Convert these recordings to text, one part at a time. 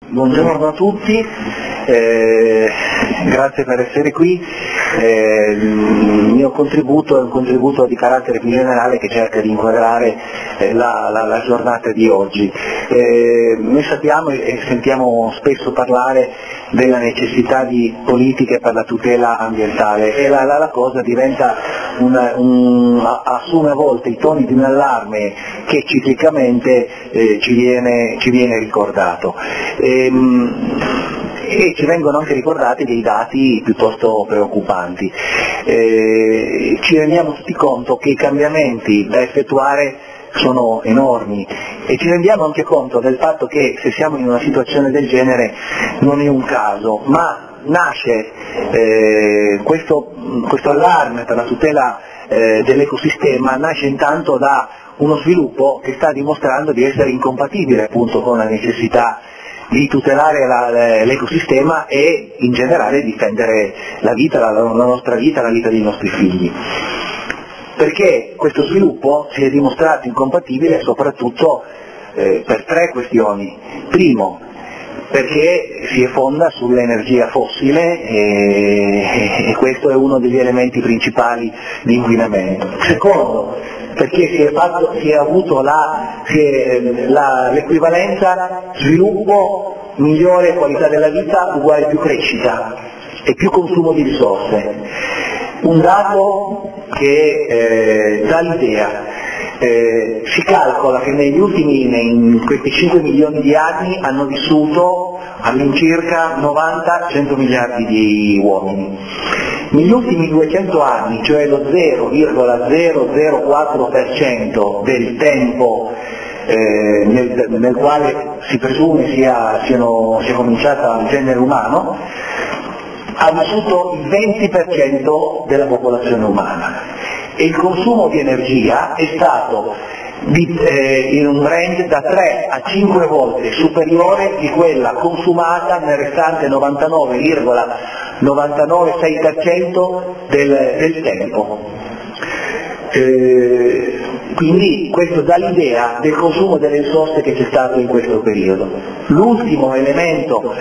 Buongiorno a tutti, grazie per essere qui. Il mio contributo è un contributo di carattere più generale che cerca di inquadrare la giornata di oggi. Noi sappiamo e sentiamo spesso parlare della necessità di politiche per la tutela ambientale e la cosa diventa assume a volte i toni di un allarme che ciclicamente ci viene ricordato. E ci vengono anche ricordati dei dati piuttosto preoccupanti. Ci rendiamo tutti conto che i cambiamenti da effettuare sono enormi e ci rendiamo anche conto del fatto che se siamo in una situazione del genere non è un caso, ma nasce questo allarme per la tutela dell'ecosistema nasce intanto da uno sviluppo che sta dimostrando di essere incompatibile appunto con la necessità di tutelare l'ecosistema e in generale difendere la vita, la nostra vita, la vita dei nostri figli. Perché questo sviluppo si è dimostrato incompatibile soprattutto per tre questioni. Primo, perché si fonda sull'energia fossile e questo è uno degli elementi principali di inquinamento. Secondo, perché si è avuto l'equivalenza sviluppo migliore qualità della vita uguale più crescita e più consumo di risorse. Un dato che dà l'idea. Si calcola che in questi 5 milioni di anni hanno vissuto all'incirca 90-100 miliardi di uomini. Negli ultimi 200 anni, cioè lo 0,004% del tempo nel quale si presume sia cominciata il genere umano, ha vissuto il 20% della popolazione umana. E il consumo di energia è stato in un range da 3 a 5 volte superiore di quella consumata nel restante 99,996% del tempo. Quindi questo dà l'idea del consumo delle risorse che c'è stato in questo periodo. L'ultimo elemento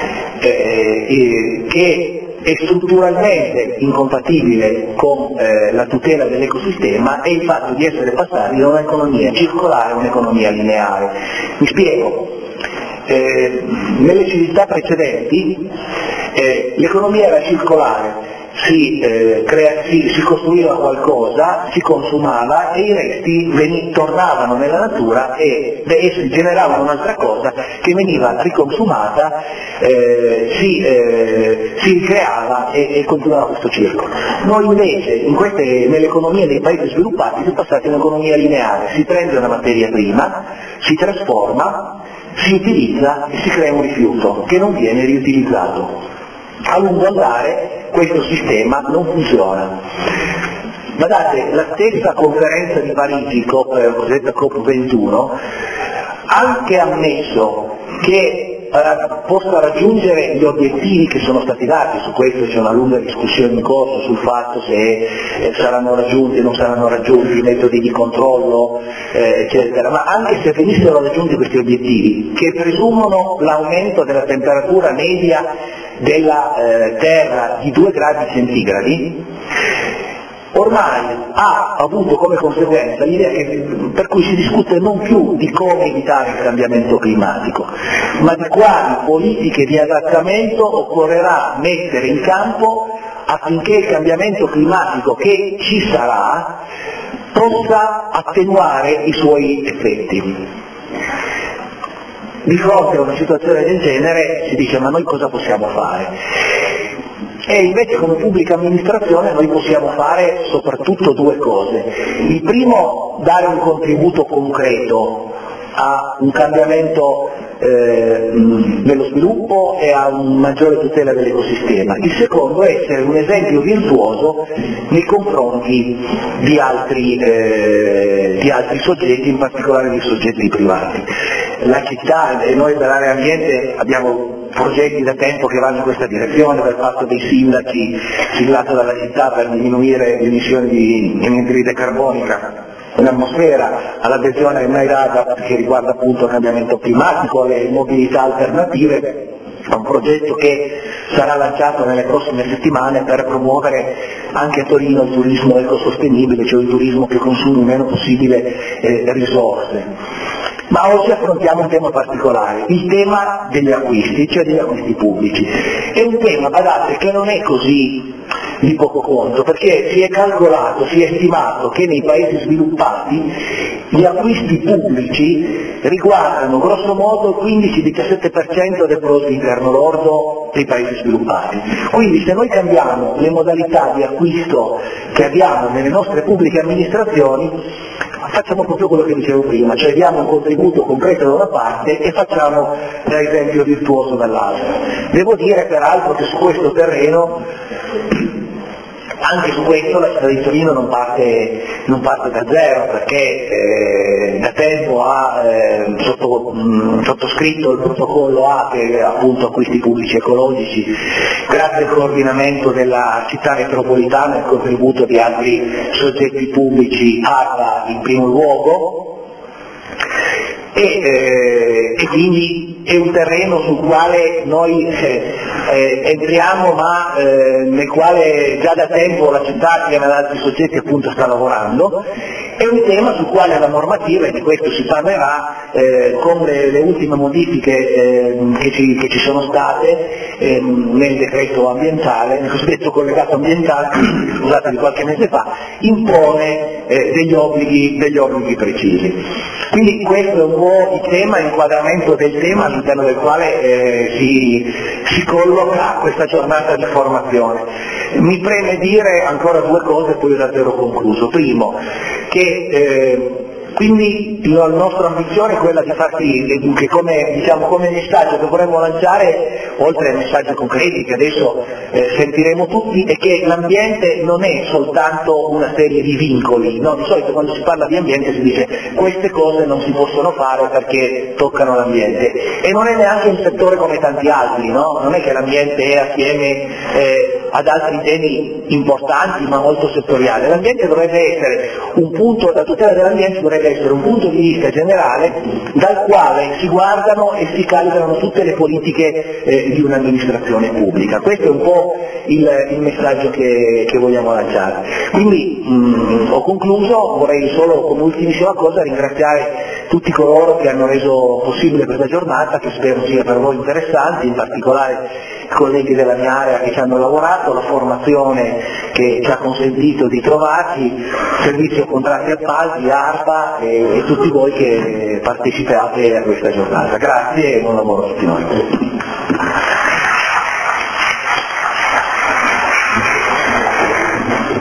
che è strutturalmente incompatibile con la tutela dell'ecosistema è il fatto di essere passati da un'economia circolare a un'economia lineare. Mi spiego. Nelle civiltà precedenti l'economia era circolare, si costruiva qualcosa, si consumava e i resti tornavano nella natura e si generavano un'altra cosa che veniva riconsumata, si ricreava e continuava questo circolo. Noi invece nelle economie dei paesi sviluppati si è passati a un'economia lineare, si prende una materia prima, si trasforma, si utilizza e si crea un rifiuto che non viene riutilizzato. A lungo andare questo sistema non funziona. Guardate, la stessa conferenza di Parigi, cosiddetta COP21, anche ammesso che possa raggiungere gli obiettivi che sono stati dati, su questo c'è una lunga discussione in corso sul fatto se saranno raggiunti o non saranno raggiunti i metodi di controllo, eccetera, ma anche se venissero raggiunti questi obiettivi, che presumono l'aumento della temperatura media della Terra di 2 gradi centigradi, ormai ha avuto come conseguenza l'idea per cui si discute non più di come evitare il cambiamento climatico, ma di quali politiche di adattamento occorrerà mettere in campo affinché il cambiamento climatico che ci sarà possa attenuare i suoi effetti. Di fronte a una situazione del genere si dice: ma noi cosa possiamo fare? E invece come pubblica amministrazione noi possiamo fare soprattutto 2 cose. Il primo, dare un contributo concreto a un cambiamento nello sviluppo e a una maggiore tutela dell'ecosistema. Il secondo è essere un esempio virtuoso nei confronti di altri soggetti, in particolare di soggetti privati. La città e noi per l'area ambiente abbiamo progetti da tempo che vanno in questa direzione, dal fatto dei sindaci siglato dalla città per diminuire le emissioni di anidride carbonica un'atmosfera all'adesione ai RAD che riguarda appunto il cambiamento climatico, le mobilità alternative. È un progetto che sarà lanciato nelle prossime settimane per promuovere anche a Torino il turismo ecosostenibile, cioè il turismo che consumi il meno possibile risorse. Ma oggi affrontiamo un tema particolare, il tema degli acquisti, cioè degli acquisti pubblici. È un tema, badate, che non è così di poco conto, perché si è calcolato, si è stimato che nei paesi sviluppati gli acquisti pubblici riguardano grosso modo il 15-17% del prodotto interno lordo dei paesi sviluppati. Quindi se noi cambiamo le modalità di acquisto che abbiamo nelle nostre pubbliche amministrazioni, facciamo proprio quello che dicevo prima, cioè diamo un contributo concreto da una parte e facciamo l'esempio virtuoso dall'altra. Devo dire peraltro che su questo terreno, anche su questo la città di Torino non parte da zero, perché da tempo ha sottoscritto il protocollo A, che è appunto acquisti pubblici ecologici, grazie al coordinamento della città metropolitana e al contributo di altri soggetti pubblici, ARPA in primo luogo, e quindi è un terreno sul quale noi entriamo, ma nel quale già da tempo la città insieme ad altri soggetti appunto sta lavorando. È un tema sul quale la normativa, e di questo si parlerà, con le ultime modifiche che ci sono state nel decreto ambientale, nel cosiddetto collegato ambientale, scusate, di qualche mese fa, impone degli obblighi precisi. Quindi questo è un po' il tema, l'inquadramento del tema all'interno del quale si colloca questa giornata di formazione. Mi preme dire ancora due cose e poi ho davvero concluso. Primo, che quindi la nostra ambizione è quella di far sì che come messaggio che vorremmo lanciare, oltre ai messaggi concreti che adesso sentiremo tutti, è che l'ambiente non è soltanto una serie di vincoli, no? Di solito quando si parla di ambiente si dice queste cose non si possono fare perché toccano l'ambiente, e non è neanche un settore come tanti altri, no? Non è che l'ambiente è assieme ad altri temi importanti ma molto settoriali. L'ambiente dovrebbe essere un punto, la tutela dell'ambiente dovrebbe essere un punto di vista generale dal quale si guardano e si calibrano tutte le politiche di un'amministrazione pubblica. Questo è un po' il messaggio che vogliamo lanciare. Quindi ho concluso, vorrei solo come ultimissima cosa ringraziare tutti coloro che hanno reso possibile questa giornata, che spero sia per voi interessante, in particolare i colleghi della mia area che ci hanno lavorato, la formazione che ci ha consentito di trovarci, servizio contratti appalti, ARPA e tutti voi che partecipate a questa giornata. Grazie e buon lavoro a tutti noi.